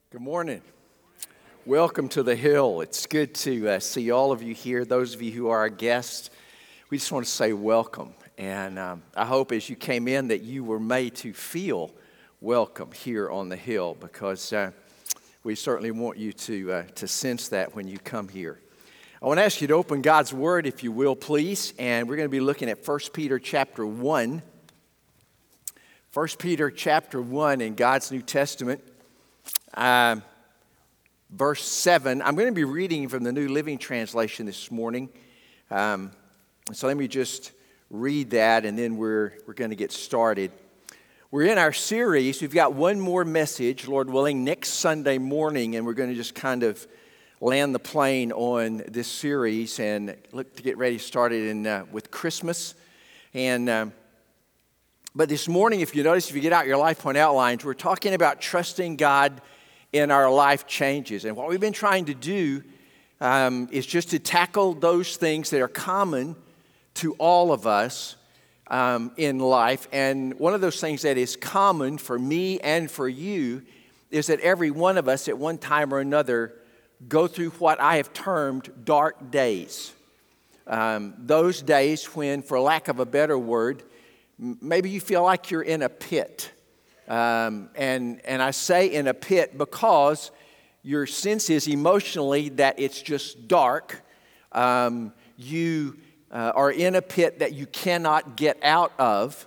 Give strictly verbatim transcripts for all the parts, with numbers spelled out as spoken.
Good morning. Welcome to the Hill. It's good to uh, see all of you here. Those of you who are our guests, we just want to say welcome. And um, I hope as you came in that you were made to feel welcome here on the Hill, because uh, we certainly want you to uh, to sense that when you come here. I want to ask you to open God's Word, if you will, please. And we're going to be looking at First Peter chapter one. First Peter chapter one in God's New Testament. Um, verse seven, I'm going to be reading from the New Living Translation this morning. Um, so let me just read that, and then we're we're going to get started. We're in our series. We've got one more message, Lord willing, next Sunday morning, and we're going to just kind of land the plane on this series and look to get ready started in uh, with Christmas. And um, but this morning, if you notice, if you get out your Life Point outlines, we're talking about trusting God in our life changes. And what we've been trying to do um, is just to tackle those things that are common to all of us um, in life. And one of those things that is common for me and for you is that every one of us at one time or another go through what I have termed dark days. Um, those days when, for lack of a better word, maybe you feel like you're in a pit. Um, and, and I say in a pit because your sense is emotionally that it's just dark. Um, you uh, are in a pit that you cannot get out of.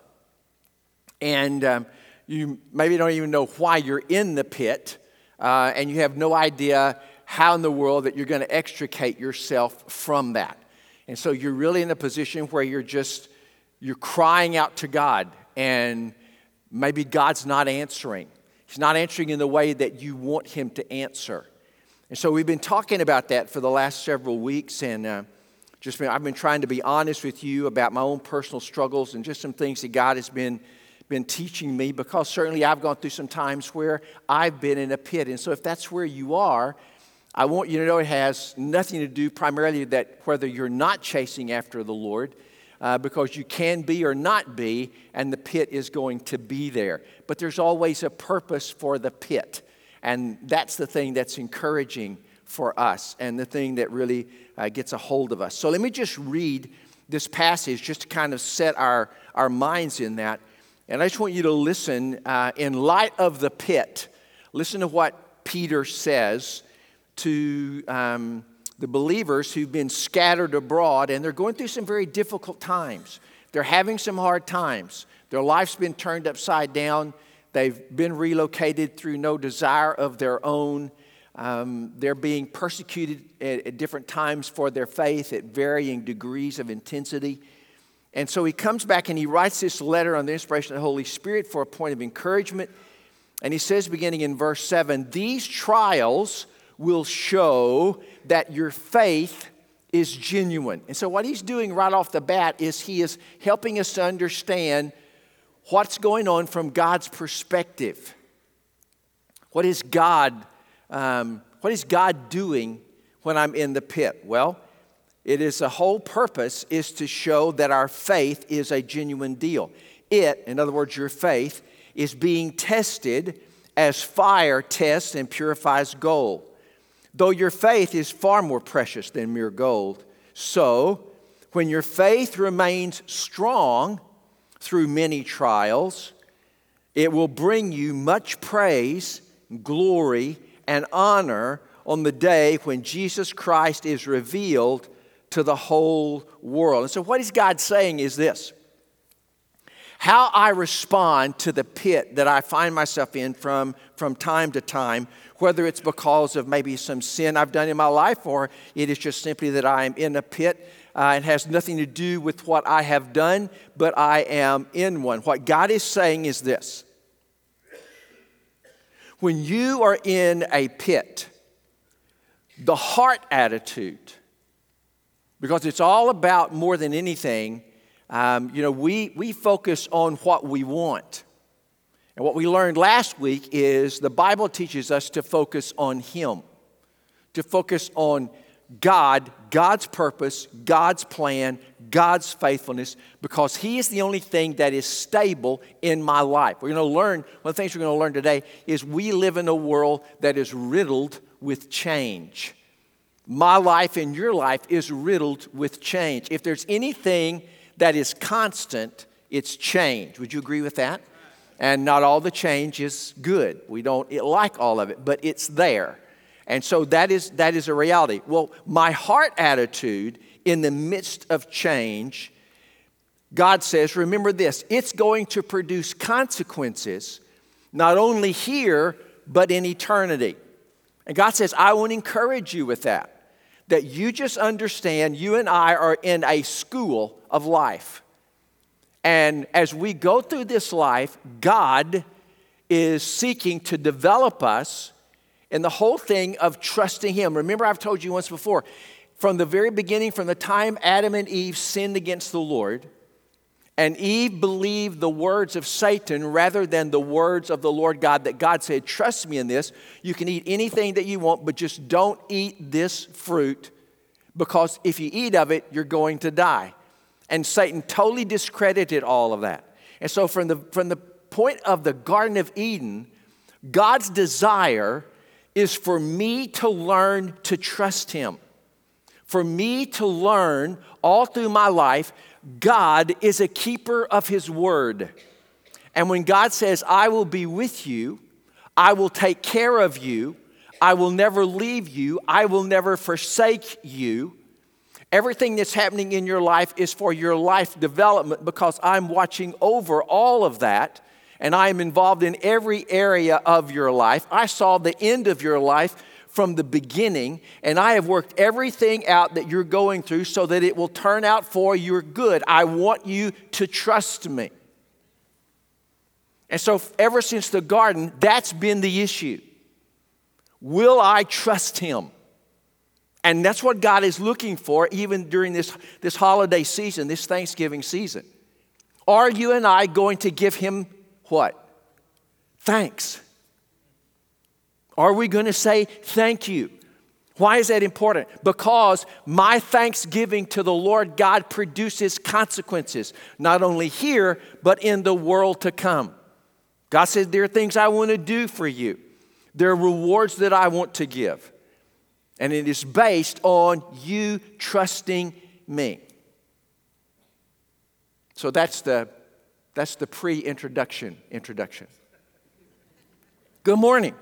And um, you maybe don't even know why you're in the pit. Uh, and you have no idea how in the world that you're going to extricate yourself from that. And so you're really in a position where you're just, you're crying out to God, and maybe God's not answering. He's not answering in the way that you want Him to answer. And so we've been talking about that for the last several weeks, and uh, just been, I've been trying to be honest with you about my own personal struggles and just some things that God has been, been teaching me, because certainly I've gone through some times where I've been in a pit. And so if that's where you are, I want you to know it has nothing to do primarily that whether you're not chasing after the Lord, Uh, because you can be or not be, and the pit is going to be there. But there's always a purpose for the pit, and that's the thing that's encouraging for us, and the thing that really uh, gets a hold of us. So let me just read this passage just to kind of set our, our minds in that. And I just want you to listen uh, in light of the pit. Listen to what Peter says to Um, the believers who've been scattered abroad, and they're going through some very difficult times. They're having some hard times. Their life's been turned upside down. They've been relocated through no desire of their own. Um, they're being persecuted at, at different times for their faith at varying degrees of intensity. And so he comes back and he writes this letter on the inspiration of the Holy Spirit for a point of encouragement. And he says, beginning in verse seven, "These trials will show that your faith is genuine." And so what he's doing right off the bat is he is helping us to understand what's going on from God's perspective. What is God, um, what is God doing when I'm in the pit? Well, it is the whole purpose is to show that our faith is a genuine deal. It, in other words, your faith, is being tested as fire tests and purifies gold. Though your faith is far more precious than mere gold. So, when your faith remains strong through many trials, it will bring you much praise, glory, and honor on the day when Jesus Christ is revealed to the whole world. And so what is God saying is this: how I respond to the pit that I find myself in from, from time to time, whether it's because of maybe some sin I've done in my life, or it is just simply that I am in a pit. Uh, it has nothing to do with what I have done, but I am in one. What God is saying is this: when you are in a pit, the heart attitude, because it's all about more than anything, um, you know, we, we focus on what we want. And what we learned last week is the Bible teaches us to focus on Him, to focus on God, God's purpose, God's plan, God's faithfulness, because He is the only thing that is stable in my life. We're going to learn, one of the things we're going to learn today is we live in a world that is riddled with change. My life and your life is riddled with change. If there's anything that is constant, it's change. Would you agree with that? And not all the change is good. We don't like all of it, but it's there. And so that is that is a reality. Well, my heart attitude in the midst of change, God says, remember this, it's going to produce consequences, not only here, but in eternity. And God says, I want to encourage you with that, that you just understand you and I are in a school of life. And as we go through this life, God is seeking to develop us in the whole thing of trusting Him. Remember, I've told you once before, from the very beginning, from the time Adam and Eve sinned against the Lord, and Eve believed the words of Satan rather than the words of the Lord God, that God said, trust me in this. You can eat anything that you want, but just don't eat this fruit, because if you eat of it, you're going to die. And Satan totally discredited all of that. And so from the, from the point of the Garden of Eden, God's desire is for me to learn to trust Him. For me to learn all through my life, God is a keeper of His word. And when God says, I will be with you, I will take care of you, I will never leave you, I will never forsake you, everything that's happening in your life is for your life development, because I'm watching over all of that, and I am involved in every area of your life. I saw the end of your life from the beginning, and I have worked everything out that you're going through so that it will turn out for your good. I want you to trust me. And so ever since the garden, that's been the issue. Will I trust Him? And that's what God is looking for even during this, this holiday season, this Thanksgiving season. Are you and I going to give Him what? Thanks. Are we going to say thank you? Why is that important? Because my thanksgiving to the Lord God produces consequences, not only here, but in the world to come. God says there are things I want to do for you. There are rewards that I want to give. And it is based on you trusting me. So that's the, that's the pre-introduction introduction. Good morning.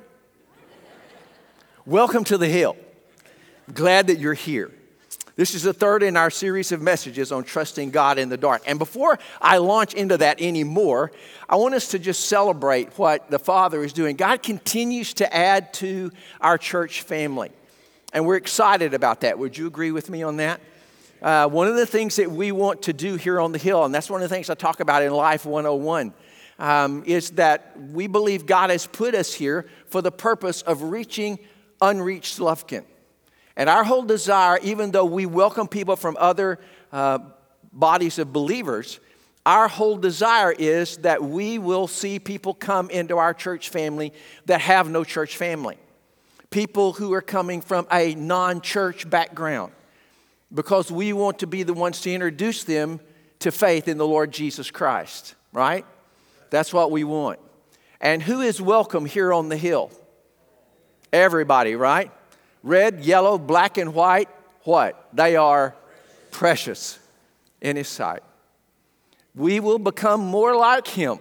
Welcome to the Hill. Glad that you're here. This is the third in our series of messages on trusting God in the dark. And before I launch into that anymore, I want us to just celebrate what the Father is doing. God continues to add to our church family. And we're excited about that. Would you agree with me on that? Uh, one of the things that we want to do here on the Hill, and that's one of the things I talk about in Life one oh one, um, is that we believe God has put us here for the purpose of reaching unreached Lufkin. And our whole desire, even though we welcome people from other uh, bodies of believers, our whole desire is that we will see people come into our church family that have no church family. People who are coming from a non-church background, because we want to be the ones to introduce them to faith in the Lord Jesus Christ, right? That's what we want. And who is welcome here on the Hill? Everybody, right? Red, yellow, black, and white, what? They are precious in His sight. We will become more like Him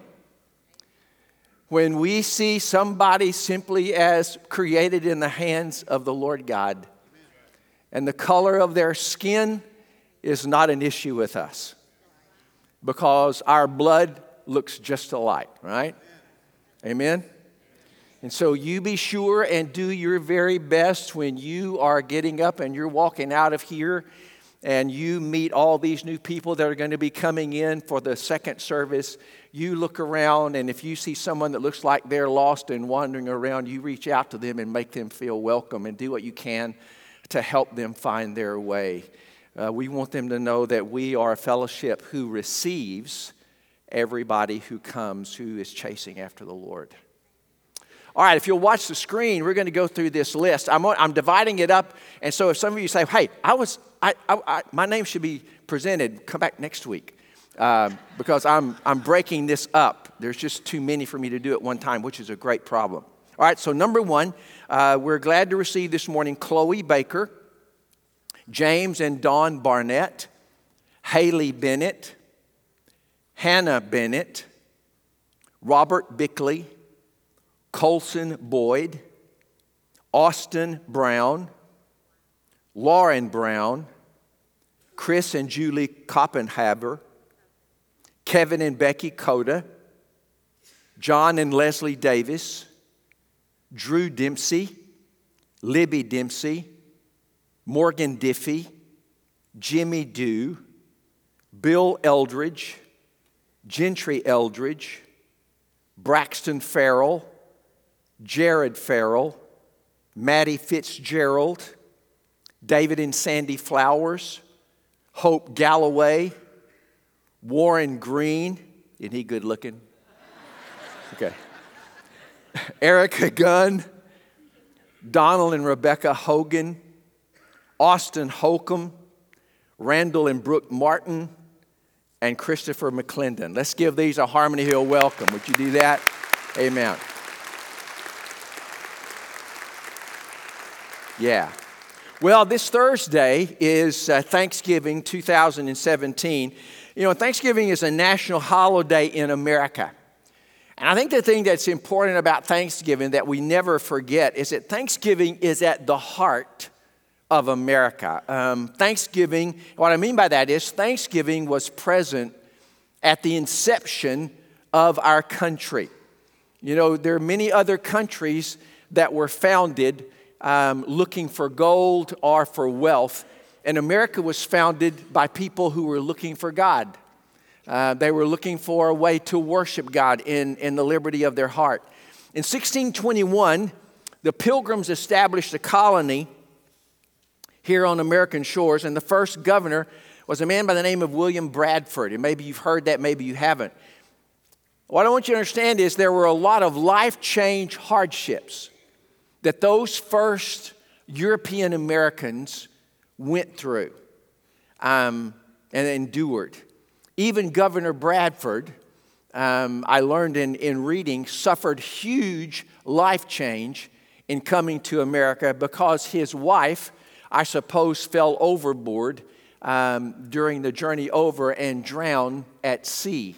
when we see somebody simply as created in the hands of the Lord God. And the color of their skin is not an issue with us, because our blood looks just alike, right? Amen? And so you be sure and do your very best when you are getting up and you're walking out of here and you meet all these new people that are going to be coming in for the second service. You look around, and if you see someone that looks like they're lost and wandering around, you reach out to them and make them feel welcome and do what you can to help them find their way. Uh, we want them to know that we are a fellowship who receives everybody who comes, who is chasing after the Lord. All right, if you'll watch the screen, we're going to go through this list. I'm, I'm dividing it up, and so if some of you say, hey, I was, I, I, I my name should be presented, come back next week, uh, because I'm, I'm breaking this up. There's just too many for me to do at one time, which is a great problem. All right, so number one, uh, we're glad to receive this morning Chloe Baker, James and Dawn Barnett, Haley Bennett, Hannah Bennett, Robert Bickley, Colson Boyd, Austin Brown, Lauren Brown, Chris and Julie Koppenhaber, Kevin and Becky Coda, John and Leslie Davis, Drew Dempsey, Libby Dempsey, Morgan Diffie, Jimmy Dew, Bill Eldridge, Gentry Eldridge, Braxton Farrell, Jared Farrell, Maddie Fitzgerald, David and Sandy Flowers, Hope Galloway, Warren Green. Isn't he good looking? Okay. Erica Gunn, Donald and Rebecca Hogan, Austin Holcomb, Randall and Brooke Martin, and Christopher McClendon. Let's give these a Harmony Hill welcome. Would you do that? Amen. Yeah. Well, this Thursday is uh, Thanksgiving two thousand seventeen. You know, Thanksgiving is a national holiday in America. And I think the thing that's important about Thanksgiving that we never forget is that Thanksgiving is at the heart of America. Um, Thanksgiving, what I mean by that is Thanksgiving was present at the inception of our country. You know, there are many other countries that were founded um, looking for gold or for wealth, and America was founded by people who were looking for God. Uh, they were looking for a way to worship God in, in the liberty of their heart. In sixteen twenty-one, the Pilgrims established a colony here on American shores, and the first governor was a man by the name of William Bradford. And maybe you've heard that, maybe you haven't. What I want you to understand is there were a lot of life-change hardships that those first European Americans went through um, and endured. Even Governor Bradford, um, I learned in, in reading, suffered huge life change in coming to America because his wife, I suppose, fell overboard um, during the journey over and drowned at sea.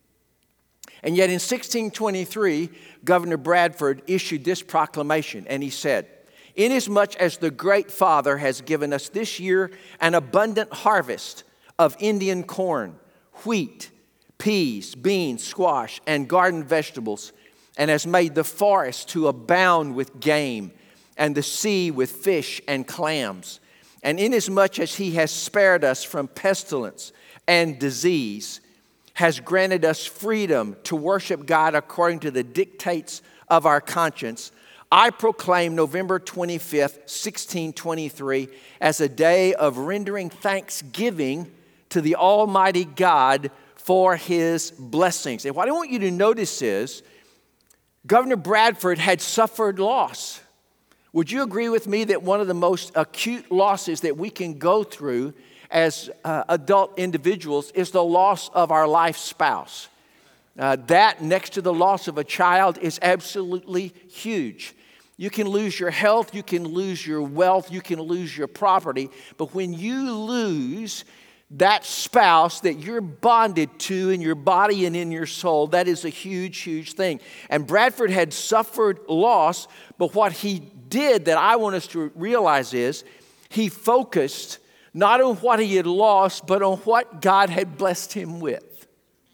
And yet in sixteen twenty-three, Governor Bradford issued this proclamation, and he said, "Inasmuch as the great Father has given us this year an abundant harvest of Indian corn, wheat, peas, beans, squash, and garden vegetables, and has made the forest to abound with game, and the sea with fish and clams. And inasmuch as he has spared us from pestilence and disease, has granted us freedom to worship God according to the dictates of our conscience, I proclaim November twenty-fifth, sixteen twenty-three, as a day of rendering thanksgiving to the Almighty God for his blessings." And what I want you to notice is Governor Bradford had suffered loss. Would you agree with me that one of the most acute losses that we can go through as uh, adult individuals is the loss of our life spouse? Uh, that, next to the loss of a child, is absolutely huge. You can lose your health, you can lose your wealth, you can lose your property, but when you lose that spouse that you're bonded to in your body and in your soul, that is a huge, huge thing. And Bradford had suffered loss, but what he did that I want us to realize is he focused not on what he had lost, but on what God had blessed him with.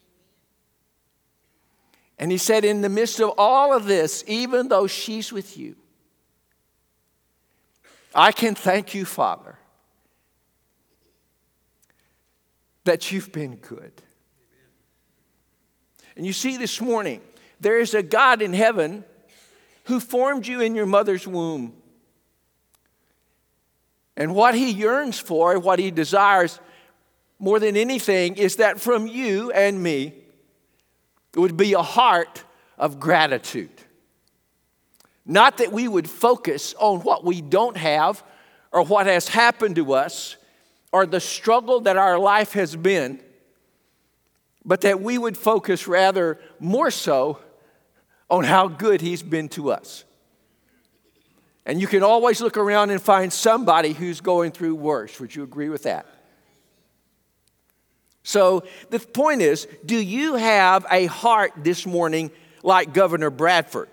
And he said, in the midst of all of this, even though she's with you, I can thank you, Father, that you've been good. And you see, this morning, there is a God in heaven who formed you in your mother's womb. And what he yearns for, what he desires more than anything, is that from you and me, it would be a heart of gratitude. Not that we would focus on what we don't have or what has happened to us or the struggle that our life has been, but that we would focus rather more so on how good he's been to us. And you can always look around and find somebody who's going through worse. Would you agree with that? So the point is, do you have a heart this morning like Governor Bradford?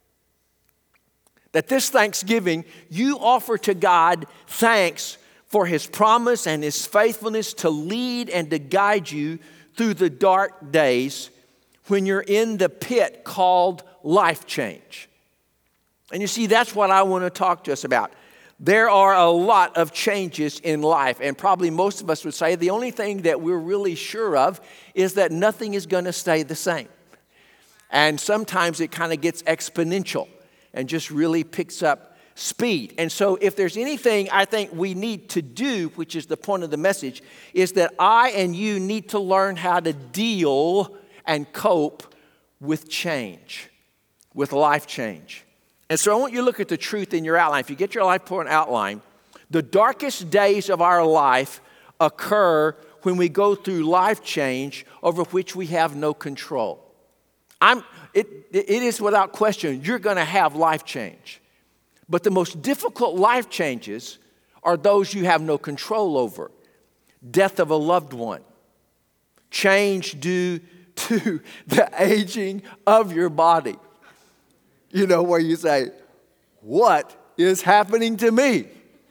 That this Thanksgiving, you offer to God thanks for his promise and his faithfulness to lead and to guide you through the dark days when you're in the pit called life change. And you see, that's what I want to talk to us about. There are a lot of changes in life, and probably most of us would say the only thing that we're really sure of is that nothing is going to stay the same. And sometimes it kind of gets exponential and just really picks up speed. And so if there's anything I think we need to do, which is the point of the message, is that I and you need to learn how to deal and cope with change, with life change. And so I want you to look at the truth in your outline. If you get your life point outline, the darkest days of our life occur when we go through life change over which we have no control. I'm, it, it is without question, you're going to have life change. But the most difficult life changes are those you have no control over. Death of a loved one. Change due to the aging of your body. You know, where you say, what is happening to me?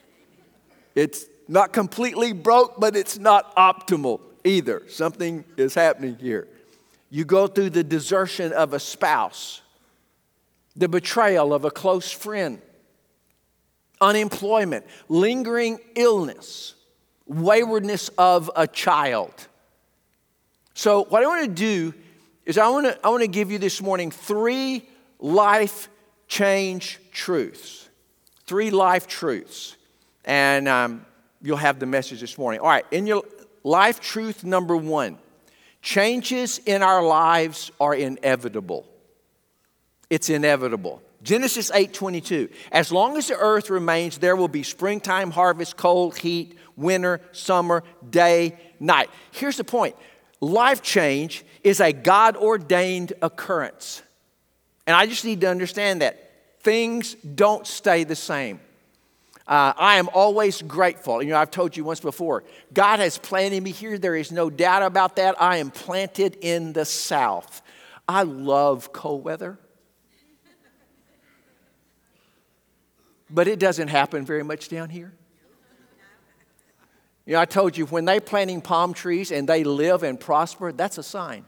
It's not completely broke, but it's not optimal either. Something is happening here. You go through the desertion of a spouse, the betrayal of a close friend, unemployment, lingering illness, waywardness of a child. So what I want to do is I want to I want to give you this morning three life change truths. Three life truths. And um, you'll have the message this morning. All right, in your life truth number one, changes in our lives are inevitable. It's inevitable. Genesis eight twenty-two. As long as the earth remains, there will be springtime, harvest, cold, heat, winter, summer, day, night. Here's the point. Life change is a God-ordained occurrence. And I just need to understand that things don't stay the same. Uh, I am always grateful. You know, I've told you once before, God has planted me here. There is no doubt about that. I am planted in the South. I love cold weather. But it doesn't happen very much down here. You know, I told you, when they're planting palm trees and they live and prosper, that's a sign.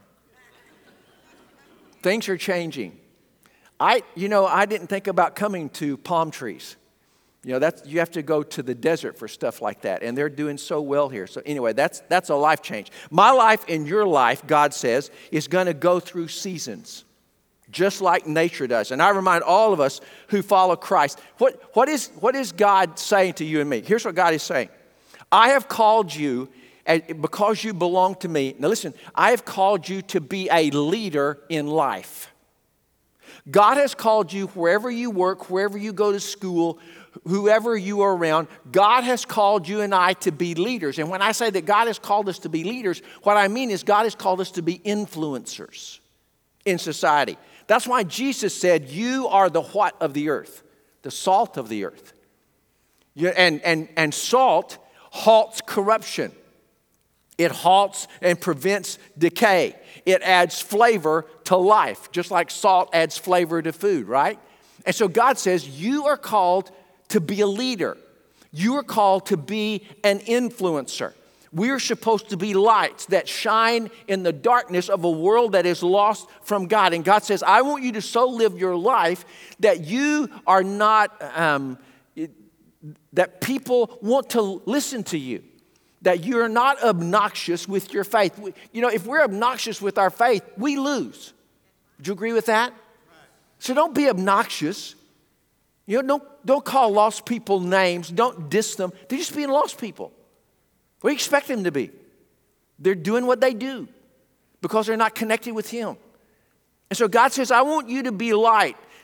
Things are changing. I, you know, I didn't think about coming to palm trees. You know, that's, you have to go to the desert for stuff like that, and they're doing so well here. So anyway, that's that's a life change. My life and your life, God says, is going to go through seasons, just like nature does. And I remind all of us who follow Christ, what, what is what is God saying to you and me? Here's what God is saying. I have called you, because you belong to me. Now listen, I have called you to be a leader in life. God has called you wherever you work, wherever you go to school, whoever you are around. God has called you and I to be leaders. And when I say that God has called us to be leaders, what I mean is God has called us to be influencers in society. That's why Jesus said, you are the what of the earth? The salt of the earth. And, and, and salt halts corruption. It halts and prevents decay. It adds flavor to life, just like salt adds flavor to food, right? And so God says, you are called to be a leader. You are called to be an influencer. We are supposed to be lights that shine in the darkness of a world that is lost from God. And God says, I want you to so live your life that you are not, um, that people want to listen to you. That you're not obnoxious with your faith. You know, if we're obnoxious with our faith, we lose. Would you agree with that? So don't be obnoxious. You know, don't, don't call lost people names. Don't diss them. They're just being lost people. What do you expect them to be? They're doing what they do because they're not connected with Him. And so God says, I want you to be light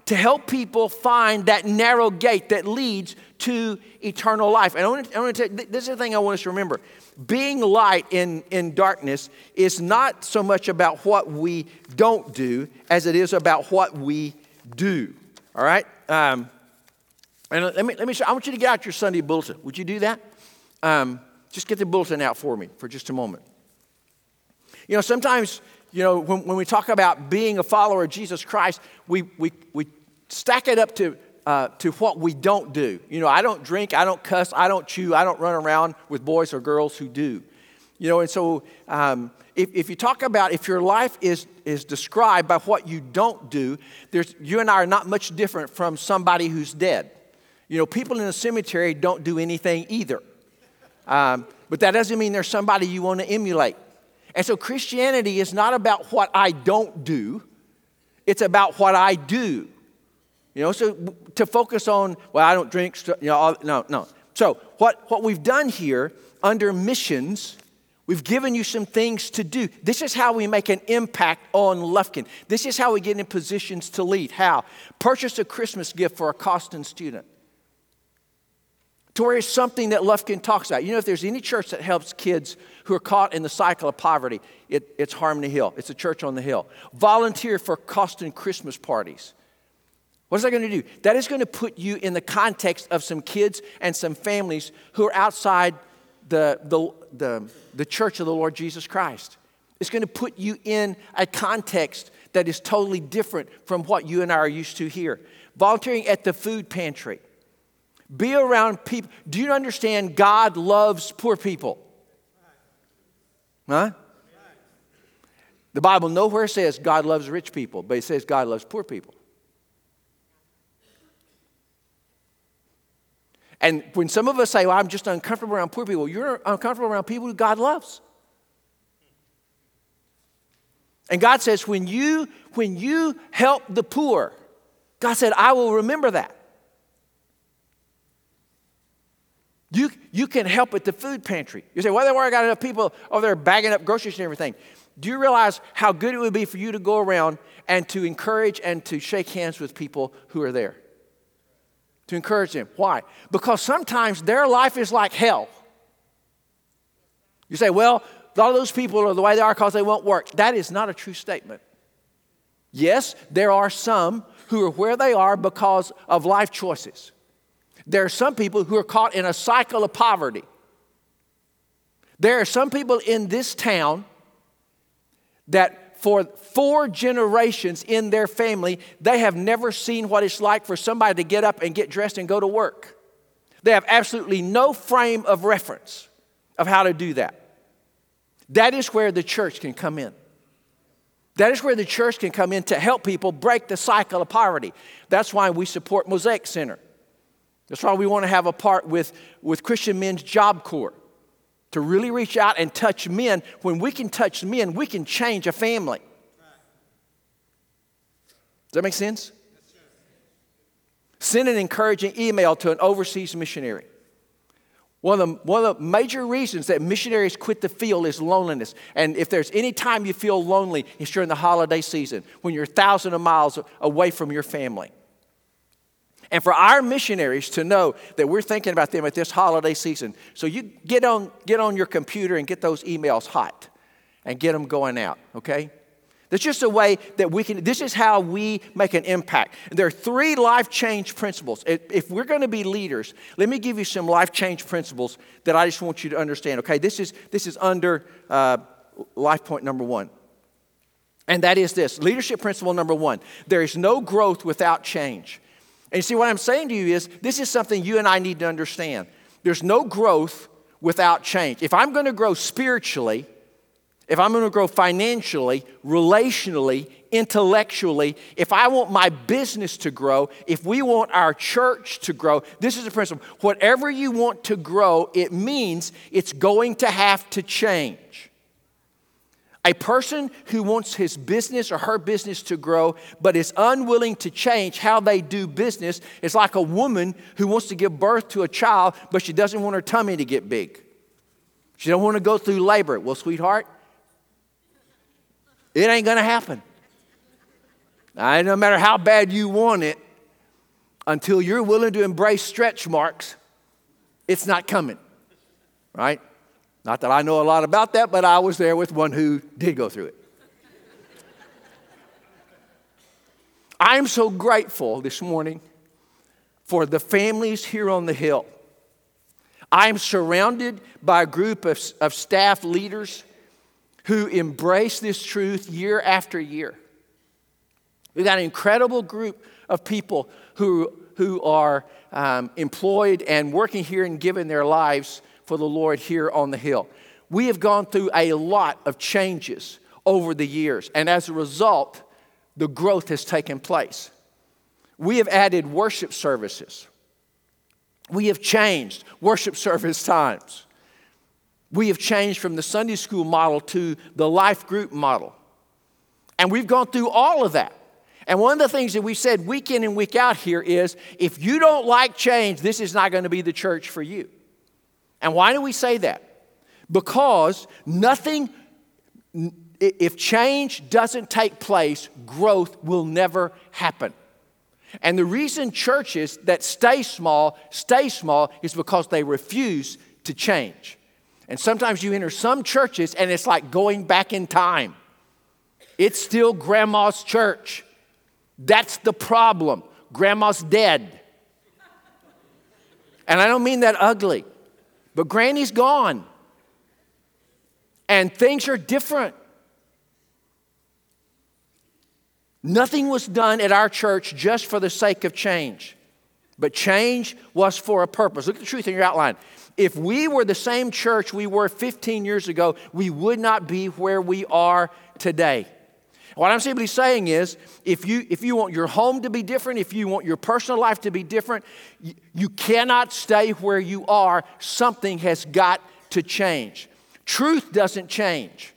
to help people find that narrow gate that leads to eternal life. And I want to, I want to tell you, this is the thing I want us to remember. Being light in, in darkness is not so much about what we don't do as it is about what we do. All right? Um, and let me, let me show, I want you to get out your Sunday bulletin. Would you do that? Um, just get the bulletin out for me for just a moment. You know, sometimes, you know, when, when we talk about being a follower of Jesus Christ, we, we, we stack it up to Uh, to what we don't do. You know, I don't drink, I don't cuss, I don't chew, I don't run around with boys or girls who do. You know, and so um, if, if you talk about, if your life is, is described by what you don't do, there's, you and I are not much different from somebody who's dead. You know, people in the cemetery don't do anything either. Um, but that doesn't mean there's somebody you want to emulate. And so Christianity is not about what I don't do, it's about what I do. You know, so to focus on, well, I don't drink, you know, no, no. So what, what we've done here under missions, we've given you some things to do. This is how we make an impact on Lufkin. This is how we get in positions to lead. How? Purchase a Christmas gift for a Coston student. To where it's something that Lufkin talks about. You know, if there's any church that helps kids who are caught in the cycle of poverty, it, it's Harmony Hill. It's a church on the hill. Volunteer for Coston Christmas parties. What is that going to do? That is going to put you in the context of some kids and some families who are outside the, the, the, the church of the Lord Jesus Christ. It's going to put you in a context that is totally different from what you and I are used to here. Volunteering at the food pantry. Be around people. Do you understand God loves poor people? Huh? The Bible nowhere says God loves rich people, but it says God loves poor people. And when some of us say, well, I'm just uncomfortable around poor people, you're uncomfortable around people who God loves. And God says, when you, when you help the poor, God said, I will remember that. You, you can help at the food pantry. You say, well, then where I got enough people over there bagging up groceries and everything. Do you realize how good it would be for you to go around and to encourage and to shake hands with people who are there? To encourage them. Why? Because sometimes their life is like hell. You say, well, a lot of those people are the way they are because they won't work. That is not a true statement. Yes, there are some who are where they are because of life choices. There are some people who are caught in a cycle of poverty. There are some people in this town that for four generations in their family, they have never seen what it's like for somebody to get up and get dressed and go to work. They have absolutely no frame of reference of how to do that. That is where the church can come in. That is where the church can come in to help people break the cycle of poverty. That's why we support Mosaic Center. That's why we want to have a part with, with Christian Men's Job Corps. To really reach out and touch men. When we can touch men, we can change a family. Does that make sense? Send an encouraging email to an overseas missionary. One of, the, one of the major reasons that missionaries quit the field is loneliness. And if there's any time you feel lonely, it's during the holiday season when you're thousands of miles away from your family. And for our missionaries to know that we're thinking about them at this holiday season. So you get on, get on your computer and get those emails hot and get them going out, okay? That's just a way that we can, this is how we make an impact. There are three life change principles. If, if we're going to be leaders, let me give you some life change principles that I just want you to understand, okay? This is, this is under uh, life point number one. And that is this, leadership principle number one. There is no growth without change. And you see, what I'm saying to you is, this is something you and I need to understand. There's no growth without change. If I'm going to grow spiritually, if I'm going to grow financially, relationally, intellectually, if I want my business to grow, if we want our church to grow, this is the principle. Whatever you want to grow, it means it's going to have to change. A person who wants his business or her business to grow but is unwilling to change how they do business is like a woman who wants to give birth to a child but she doesn't want her tummy to get big. She don't want to go through labor. Well, sweetheart, it ain't going to happen. Now, no matter how bad you want it, until you're willing to embrace stretch marks, it's not coming, right? Not that I know a lot about that, but I was there with one who did go through it. I am so grateful this morning for the families here on the Hill. I am surrounded by a group of, of staff leaders who embrace this truth year after year. We've got an incredible group of people who, who are um, employed and working here and giving their lives for the Lord here on the Hill. We have gone through a lot of changes over the years, and as a result, the growth has taken place. We have added worship services. We have changed worship service times. We have changed from the Sunday school model to the life group model. And we've gone through all of that. And one of the things that we've said week in and week out here is, if you don't like change, this is not going to be the church for you. And why do we say that? Because nothing, if change doesn't take place, growth will never happen. And the reason churches that stay small, stay small is because they refuse to change. And sometimes you enter some churches and it's like going back in time. It's still grandma's church. That's the problem. Grandma's dead. And I don't mean that ugly, but Granny's gone. And things are different. Nothing was done at our church just for the sake of change. But change was for a purpose. Look at the truth in your outline. If we were the same church we were fifteen years ago, we would not be where we are today. What I'm simply saying is, if you, if you want your home to be different, if you want your personal life to be different, you, you cannot stay where you are. Something has got to change. Truth doesn't change.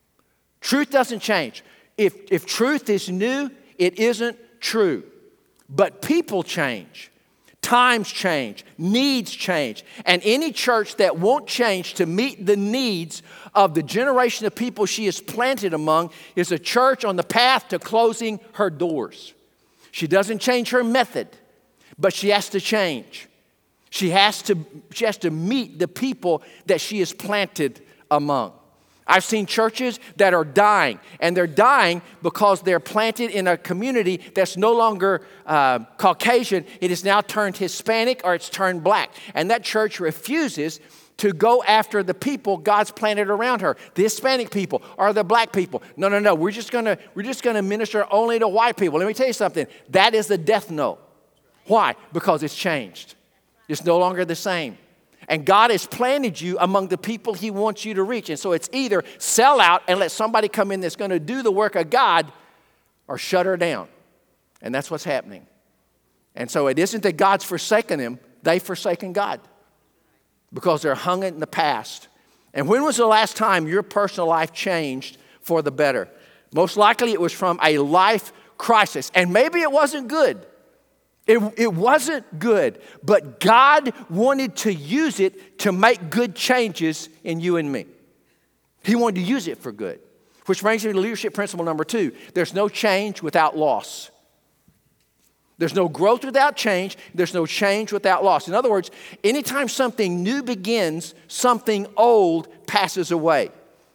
Truth doesn't change. If, if truth is new, it isn't true. But people change. Times change. Needs change. And any church that won't change to meet the needs of the generation of people she is planted among is a church on the path to closing her doors. She doesn't change her method, but she has to change. She has to, she has to meet the people that she is planted among. I've seen churches that are dying, and they're dying because they're planted in a community that's no longer uh, Caucasian. It is now turned Hispanic or it's turned black. And that church refuses to go after the people God's planted around her, the Hispanic people or the black people. No, no, no. We're just gonna we're just gonna minister only to white people. Let me tell you something. That is the death knell. Why? Because it's changed. It's no longer the same. And God has planted you among the people He wants you to reach. And so it's either sell out and let somebody come in that's going to do the work of God, or shut her down. And that's what's happening. And so it isn't that God's forsaken them. They've forsaken God because they're hung in the past. And when was the last time your personal life changed for the better? Most likely it was from a life crisis. And maybe it wasn't good. It, it wasn't good, but God wanted to use it to make good changes in you and me. He wanted to use it for good, which brings me to leadership principle number two. There's no change without loss. There's no growth without change. There's no change without loss. In other words, anytime something new begins, something old passes away.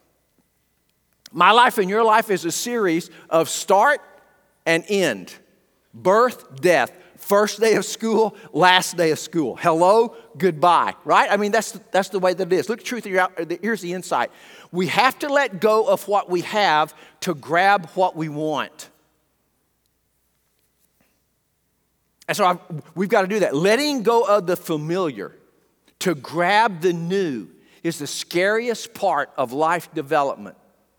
My life and your life is a series of start and end, birth, death. First day of school, last day of school. Hello, goodbye, right? I mean, that's, that's the way that it is. Look at truth, here's the insight. We have to let go of what we have to grab what we want. And so I've, we've got to do that. Letting go of the familiar to grab the new is the scariest part of life development.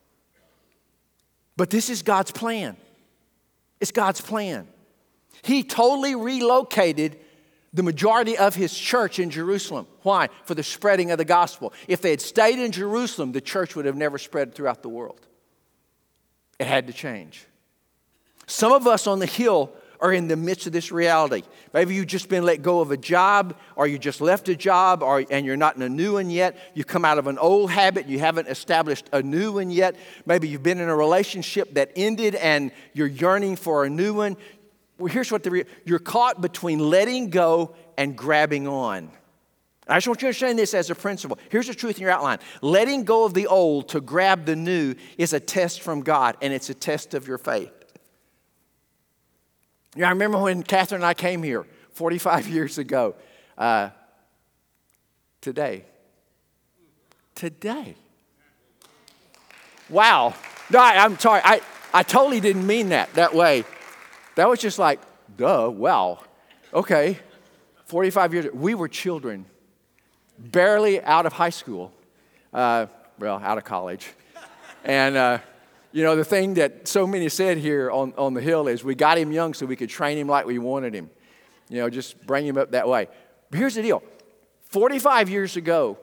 But this is God's plan. It's God's plan. He totally relocated the majority of His church in Jerusalem. Why? For the spreading of the gospel. If they had stayed in Jerusalem, the church would have never spread throughout the world. It had to change. Some of us on the Hill are in the midst of this reality. Maybe you've just been let go of a job, or you just left a job, or and you're not in a new one yet. You've come out of an old habit, you haven't established a new one yet. Maybe you've been in a relationship that ended and you're yearning for a new one. Well, here's what the re- you're caught between letting go and grabbing on. I just want you to understand this as a principle. Here's the truth in your outline. Letting go of the old to grab the new is a test from God, and it's a test of your faith. Yeah, I remember when Catherine and I came here forty-five years ago. Uh, today. Today. Wow. No, I, I'm sorry. I, I totally didn't mean that that way. That was just like, duh, wow. Okay. forty-five years ago. We were children. Barely out of high school, uh, well, out of college. And, uh, you know, the thing that so many said here on, on the hill is we got him young so we could train him like we wanted him. You know, just bring him up that way. But here's the deal. forty-five years ago,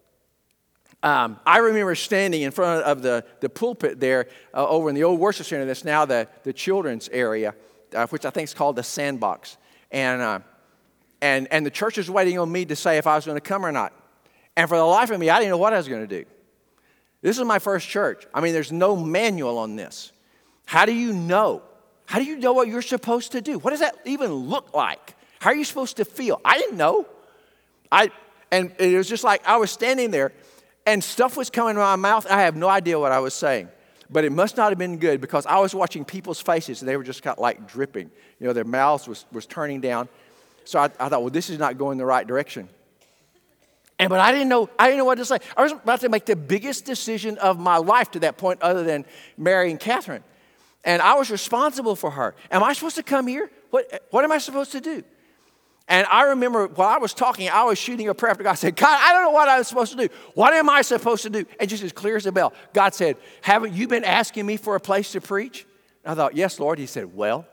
um, I remember standing in front of the, the pulpit there uh, over in the old worship center that's now the, the children's area, uh, which I think is called the Sandbox. And... Uh, And, and the church was waiting on me to say if I was going to come or not. And for the life of me, I didn't know what I was going to do. This is my first church. I mean, there's no manual on this. How do you know? How do you know what you're supposed to do? What does that even look like? How are you supposed to feel? I didn't know. I And it was just like I was standing there, and stuff was coming out of my mouth. I have no idea what I was saying. But it must not have been good because I was watching people's faces, and they were just kind of like dripping. You know, their mouths was, was turning down. So I, I thought, well, this is not going the right direction. And but I didn't know, I didn't know what to say. I was about to make the biggest decision of my life to that point other than marrying Catherine. And I was responsible for her. Am I supposed to come here? What, what am I supposed to do? And I remember while I was talking, I was shooting a prayer after God. I said, God, I don't know what I was supposed to do. What am I supposed to do? And just as clear as a bell, God said, haven't you been asking me for a place to preach? And I thought, yes, Lord. He said, well.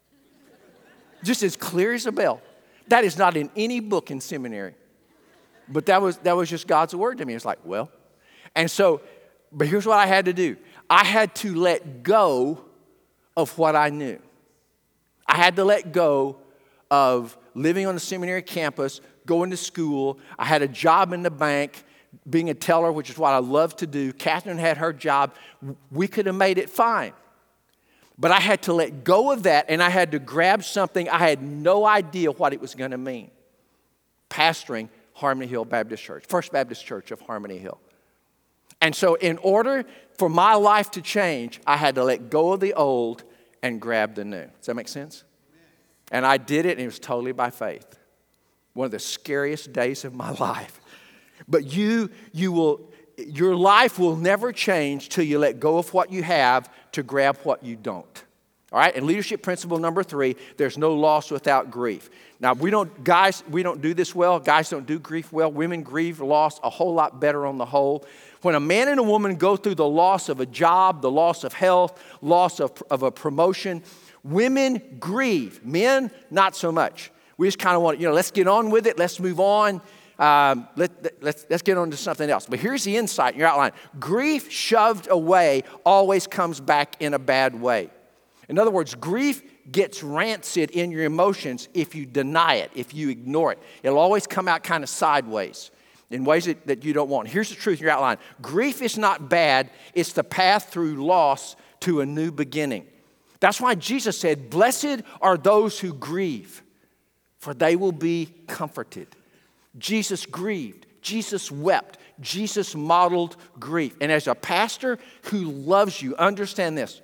Just as clear as a bell. That is not in any book in seminary. But that was that was just God's word to me. It's like, well. And so, but here's what I had to do. I had to let go of what I knew. I had to let go of living on the seminary campus, going to school. I had a job in the bank, being a teller, which is what I love to do. Catherine had her job. We could have made it fine. But I had to let go of that, and I had to grab something I had no idea what it was going to mean. Pastoring Harmony Hill Baptist Church, First Baptist Church of Harmony Hill. And so in order for my life to change, I had to let go of the old and grab the new. Does that make sense? And I did it, and it was totally by faith. One of the scariest days of my life. But you, you will... Your life will never change till you let go of what you have to grab what you don't. All right? And leadership principle number three, there's no loss without grief. Now, we don't, guys, we don't do this well. Guys don't do grief well. Women grieve loss a whole lot better on the whole. When a man and a woman go through the loss of a job, the loss of health, loss of, of a promotion, women grieve. Men, not so much. We just kind of want, you know, let's get on with it. Let's move on. Um, let, let's, let's get on to something else. But here's the insight in your outline. Grief shoved away always comes back in a bad way. In other words, grief gets rancid in your emotions if you deny it, if you ignore it. It'll always come out kind of sideways in ways that, that you don't want. Here's the truth in your outline. Grief is not bad. It's the path through loss to a new beginning. That's why Jesus said, blessed are those who grieve, for they will be comforted. Jesus grieved. Jesus wept. Jesus modeled grief. And as a pastor who loves you, understand this.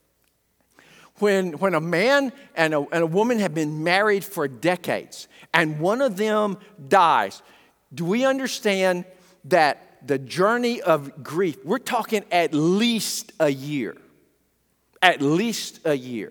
When, when a man and a, and a woman have been married for decades and one of them dies, do we understand that the journey of grief, we're talking at least a year, at least a year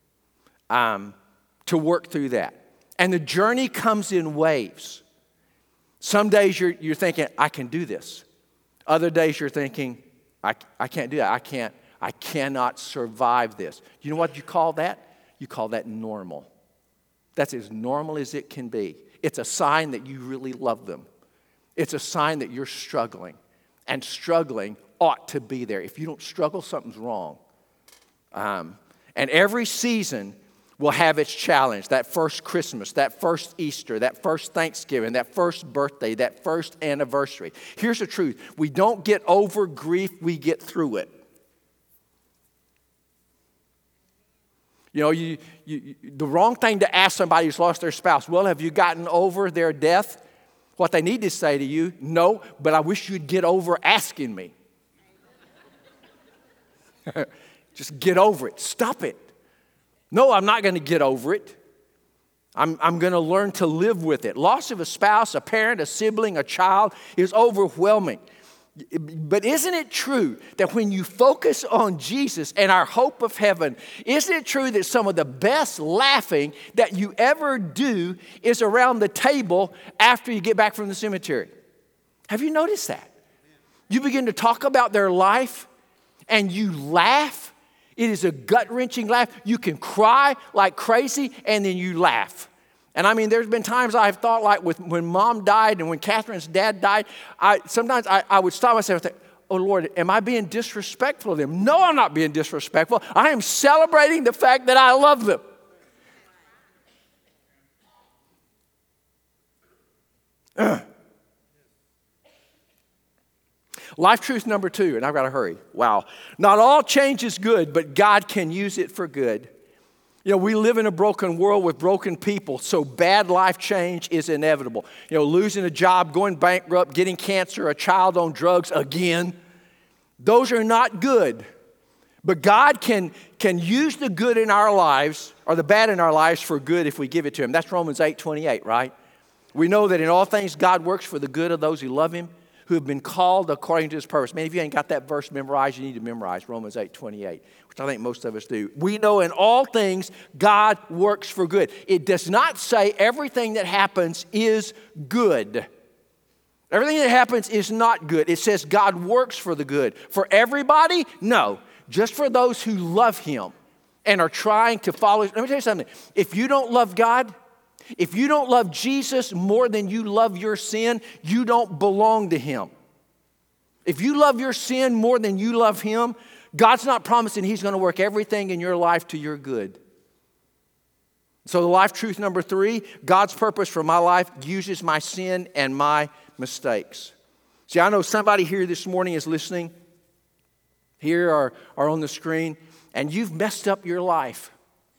um, to work through that. And the journey comes in waves. Some days you're, you're thinking, I can do this. Other days you're thinking, I, I can't do that. I can't, I cannot survive this. You know what you call that? You call that normal. That's as normal as it can be. It's a sign that you really love them. It's a sign that you're struggling. And struggling ought to be there. If you don't struggle, something's wrong. Um, and every season will have its challenge. That first Christmas, that first Easter, that first Thanksgiving, that first birthday, that first anniversary. Here's the truth. We don't get over grief, we get through it. You know, you, you, the wrong thing to ask somebody who's lost their spouse, well, have you gotten over their death? What they need to say to you, no, but I wish you'd get over asking me. Just get over it. Stop it. No, I'm not going to get over it. I'm, I'm going to learn to live with it. Loss of a spouse, a parent, a sibling, a child is overwhelming. But isn't it true that when you focus on Jesus and our hope of heaven, isn't it true that some of the best laughing that you ever do is around the table after you get back from the cemetery? Have you noticed that? You begin to talk about their life and you laugh. It is a gut-wrenching laugh. You can cry like crazy and then you laugh. And I mean, there's been times I've thought like with, when Mom died and when Catherine's dad died, I sometimes I, I would stop myself and think, oh, Lord, am I being disrespectful to them? No, I'm not being disrespectful. I am celebrating the fact that I love them. Ugh. Life truth number two, and I've got to hurry. Wow. Not all change is good, but God can use it for good. You know, we live in a broken world with broken people, so bad life change is inevitable. You know, losing a job, going bankrupt, getting cancer, a child on drugs again. Those are not good. But God can, can use the good in our lives, or the bad in our lives, for good if we give it to Him. That's Romans eight twenty-eight, right? We know that in all things God works for the good of those who love Him, who have been called according to His purpose. Man, if you ain't got that verse memorized, you need to memorize Romans eight twenty-eight, which I think most of us do. We know in all things God works for good. It does not say everything that happens is good. Everything that happens is not good. It says God works for the good. For everybody? No. Just for those who love Him and are trying to follow. Let me tell you something. If you don't love God, if you don't love Jesus more than you love your sin, you don't belong to Him. If you love your sin more than you love Him, God's not promising He's going to work everything in your life to your good. So the life truth number three, God's purpose for my life uses my sin and my mistakes. See, I know somebody here this morning is listening, here or, or on the screen, and you've messed up your life.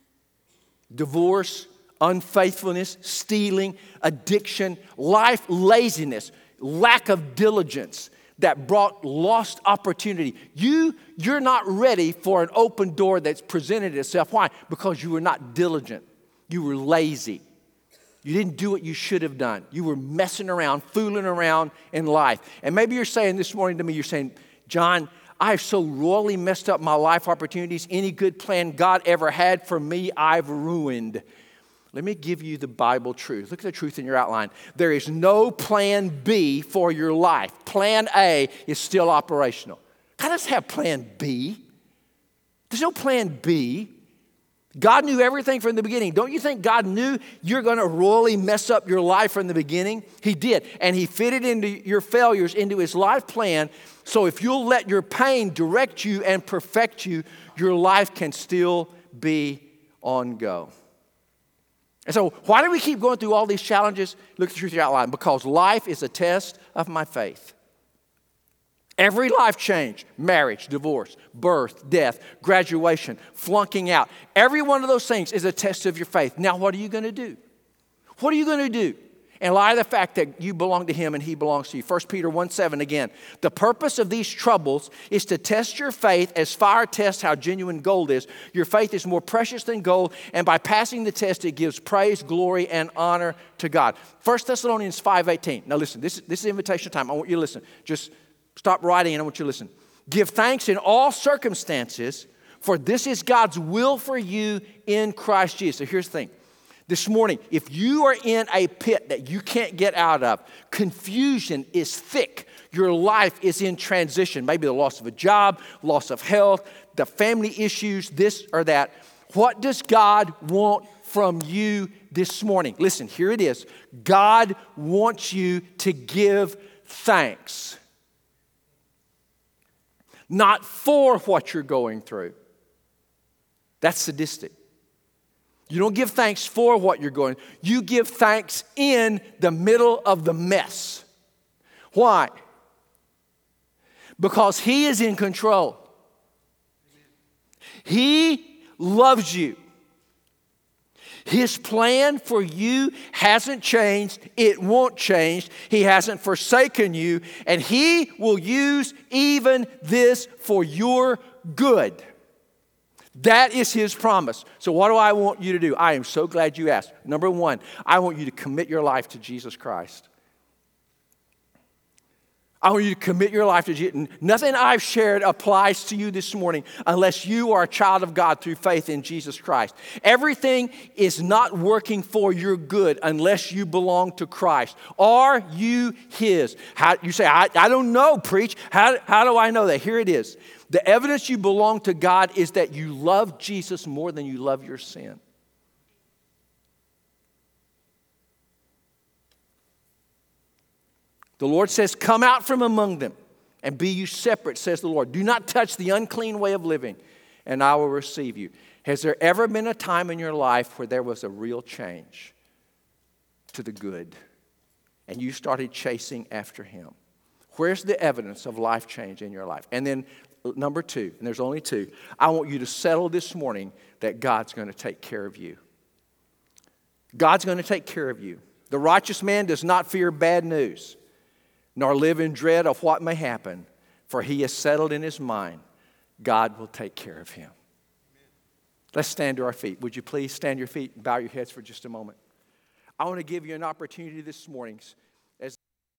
Divorce, unfaithfulness, stealing, addiction, life laziness, lack of diligence that brought lost opportunity. You, you're not ready for an open door that's presented itself. Why? Because you were not diligent. You were lazy. You didn't do what you should have done. You were messing around, fooling around in life. And maybe you're saying this morning to me, you're saying, John, I've so royally messed up my life opportunities. Any good plan God ever had for me, I've ruined. Let me give you the Bible truth. Look at the truth in your outline. There is no plan B for your life. Plan A is still operational. God doesn't have plan B. There's no plan B. God knew everything from the beginning. Don't you think God knew you're going to royally mess up your life from the beginning? He did. And He fitted into your failures into His life plan. So if you'll let your pain direct you and perfect you, your life can still be on go. And so why do we keep going through all these challenges? Look at the truth outline. Because life is a test of my faith. Every life change, marriage, divorce, birth, death, graduation, flunking out, every one of those things is a test of your faith. Now what are you going to do? What are you going to do in light of the fact that you belong to Him and He belongs to you? First Peter one seven again. The purpose of these troubles is to test your faith as fire tests how genuine gold is. Your faith is more precious than gold, and by passing the test, it gives praise, glory, and honor to God. First Thessalonians five eighteen. Now listen, this, this is invitation time. I want you to listen. Just stop writing and I want you to listen. Give thanks in all circumstances, for this is God's will for you in Christ Jesus. So here's the thing. This morning, if you are in a pit that you can't get out of, confusion is thick. Your life is in transition. Maybe the loss of a job, loss of health, the family issues, this or that. What does God want from you this morning? Listen, here it is. God wants you to give thanks. Not for what you're going through. That's sadistic. You don't give thanks for what you're going. You give thanks in the middle of the mess. Why? Because He is in control. He loves you. His plan for you hasn't changed. It won't change. He hasn't forsaken you. And He will use even this for your good. That is His promise. So what do I want you to do? I am so glad you asked. Number one, I want you to commit your life to Jesus Christ. I want you to commit your life to Jesus. Nothing I've shared applies to you this morning unless you are a child of God through faith in Jesus Christ. Everything is not working for your good unless you belong to Christ. Are you His? How, you say, I, I don't know, preach. How, how do I know that? Here it is. The evidence you belong to God is that you love Jesus more than you love your sin. The Lord says, come out from among them and be you separate, says the Lord. Do not touch the unclean way of living, and I will receive you. Has there ever been a time in your life where there was a real change to the good, and you started chasing after Him? Where's the evidence of life change in your life? And then number two, and there's only two, I want you to settle this morning that God's going to take care of you. God's going to take care of you. The righteous man does not fear bad news, nor live in dread of what may happen, for he has settled in his mind, God will take care of him. Let's stand to our feet. Would you please stand to your feet and bow your heads for just a moment? I want to give you an opportunity this morning